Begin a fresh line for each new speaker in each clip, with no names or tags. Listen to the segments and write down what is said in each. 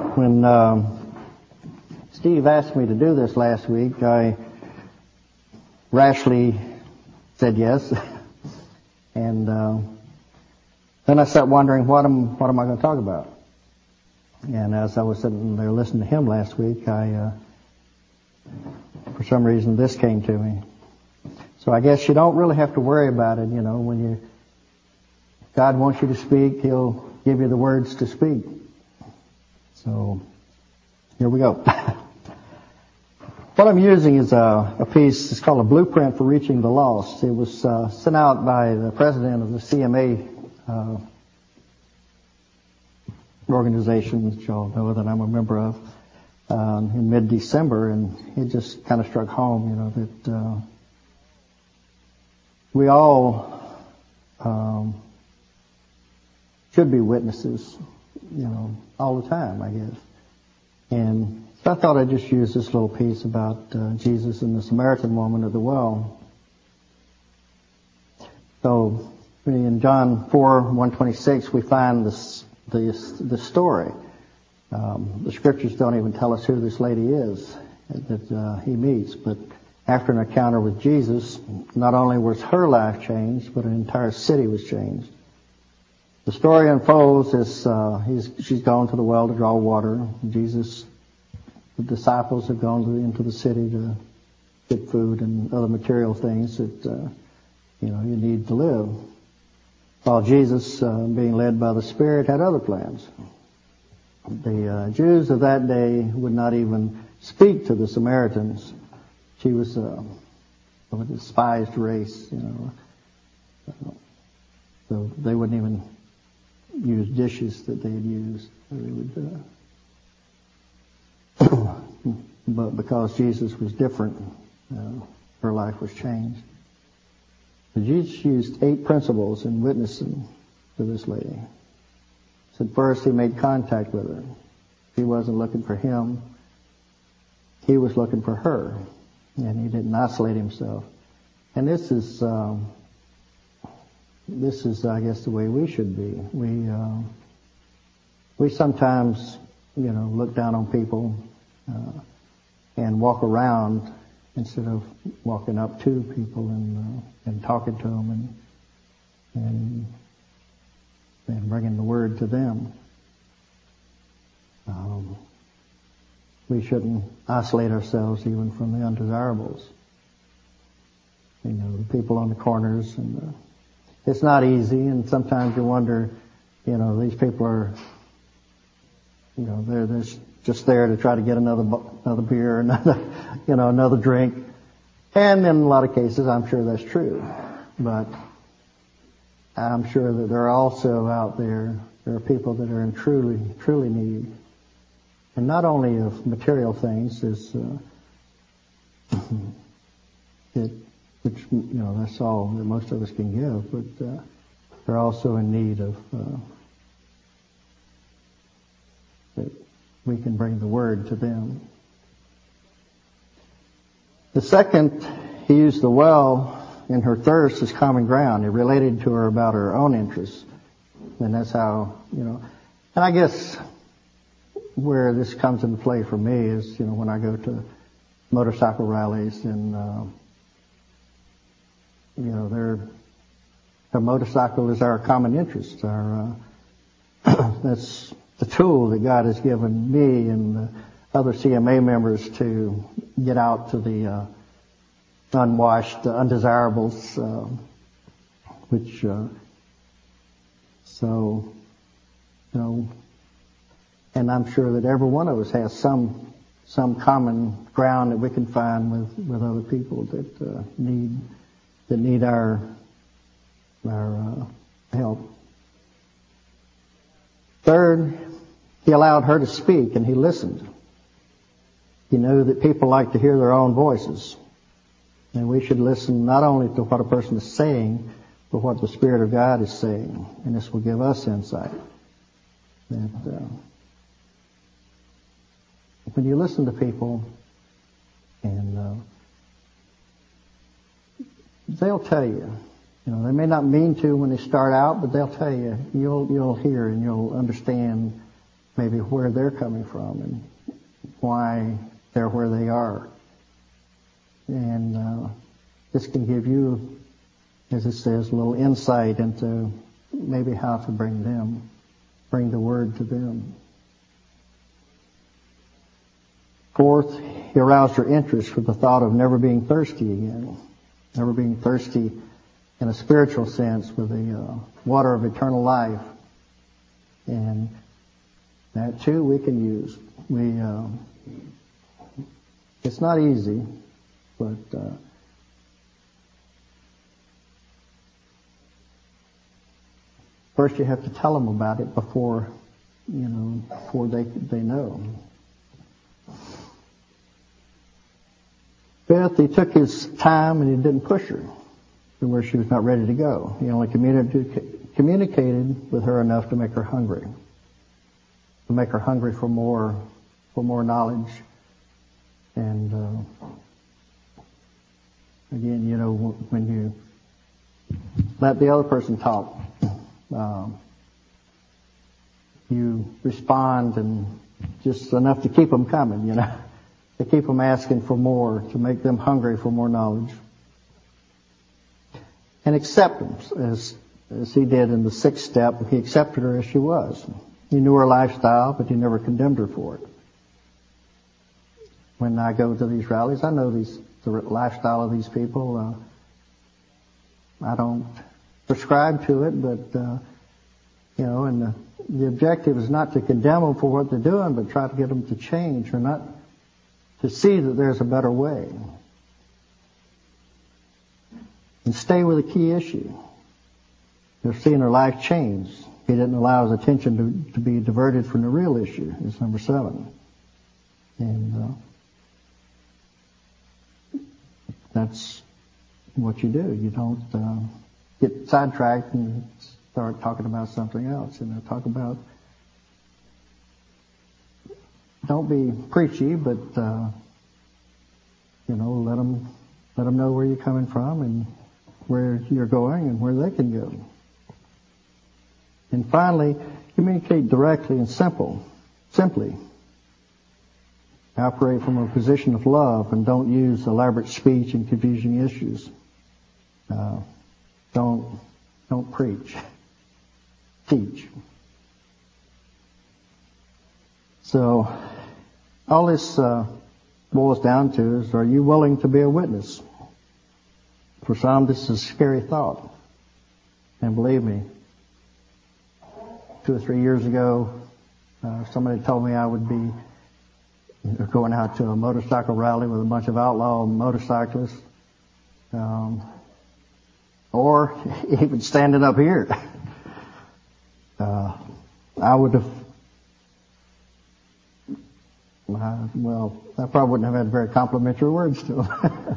When Steve asked me to do this last week, I rashly said yes. And then I sat wondering, what am I going to talk about? And as I was sitting there listening to him last week, for some reason, this came to me. So I guess you don't really have to worry about it, when God wants you to speak, He'll give you the words to speak. So, here we go. What I'm using is a piece, it's called A Blueprint for Reaching the Lost. It was sent out by the president of the CMA organization, which y'all know that I'm a member of, in mid-December, and it just kind of struck home, that we all should be witnesses, all the time, I guess. And so I thought I'd just use this little piece about Jesus and the Samaritan woman at the well. So in John 4:126, we find the story. The scriptures don't even tell us who this lady is that he meets, but after an encounter with Jesus, not only was her life changed, but an entire city was changed. The story unfolds as she's gone to the well to draw water. The disciples have gone into the city to get food and other material things that you need to live. While Jesus, being led by the Spirit, had other plans. The Jews of that day would not even speak to the Samaritans. She was of a despised race, so they wouldn't even use dishes that they had used. They would, but because Jesus was different, her life was changed. And Jesus used 8 principles in witnessing to this lady. So first, he made contact with her. He wasn't looking for him. He was looking for her. And he didn't isolate himself. And this is, I guess, the way we should be. We sometimes, look down on people and walk around instead of walking up to people and talking to them and bringing the word to them. We shouldn't isolate ourselves even from the undesirables. The people on the corners, and it's not easy, and sometimes you wonder, these people are, they're just there to try to get another beer, another drink. And in a lot of cases, I'm sure that's true. But I'm sure that there are also out there are people that are in truly need. And not only of material things, which that's all that most of us can give, but they're also in need of that we can bring the word to them. The second, he used the well in her thirst as common ground. He related to her about her own interests, and that's how And I guess where this comes into play for me is, when I go to motorcycle rallies and, the motorcycle is our common interest. That's the tool that God has given me and the other CMA members to get out to the unwashed, undesirables, and I'm sure that every one of us has some common ground that we can find with other people that need our help. Third, he allowed her to speak and he listened. He knew that people like to hear their own voices, and we should listen not only to what a person is saying, but what the Spirit of God is saying, and this will give us insight. When you listen to people, and they'll tell you, they may not mean to when they start out, but they'll tell you. You'll hear and you'll understand maybe maybe where they're coming from and why they're where they are. And this can give you, as it says, a little insight into maybe how to bring the word to them. Fourth, he aroused her interest with the thought of never being thirsty again. Never being thirsty in a spiritual sense with the water of eternal life. And that too we can use. It's not easy, but first you have to tell them about it before they know. Fifth, he took his time and he didn't push her to where she was not ready to go. He only communicated with her enough to make her hungry. To make her hungry for more knowledge. And again, when you let the other person talk, you respond and just enough to keep them coming, to keep them asking for more, to make them hungry for more knowledge. And acceptance, as he did in the sixth step, he accepted her as she was. He knew her lifestyle, but he never condemned her for it. When I go to these rallies, I know the lifestyle of these people. I don't prescribe to it, but and the objective is not to condemn them for what they're doing, but try to get them to change, or not to see that there's a better way. And stay with the key issue. They're seeing her life change. He didn't allow his attention to be diverted from the real issue. It's number 7. And that's what you do. You don't get sidetracked and start talking about something else. Don't be preachy, but let them know where you're coming from and where you're going and where they can go. And finally, communicate directly and simply. Operate from a position of love and don't use elaborate speech and confusing issues. Don't preach. Teach. So, all this boils down to is, are you willing to be a witness? For some, this is a scary thought. And believe me, 2 or 3 years ago, somebody told me I would be going out to a motorcycle rally with a bunch of outlaw motorcyclists, or even standing up here. I would have, I probably wouldn't have had very complimentary words to them.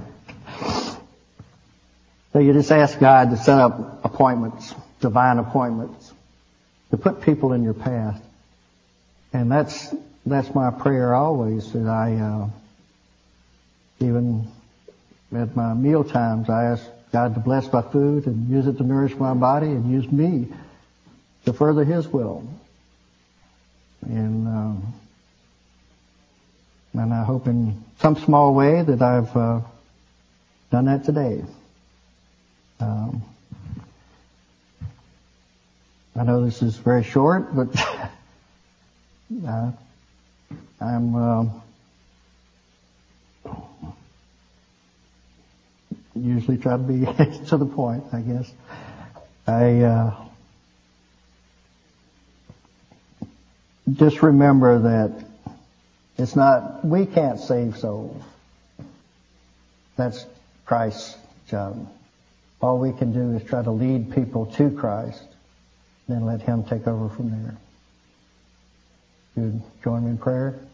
So you just ask God to set up appointments, divine appointments, to put people in your path. And that's my prayer always, that I, even at my meal times, I ask God to bless my food and use it to nourish my body and use me to further His will. And I hope in some small way that I've done that today. I know this is very short, but I'm usually try to be to the point, I guess. Just remember that we can't save souls. That's Christ's job. All we can do is try to lead people to Christ, then let Him take over from there. You'd join me in prayer?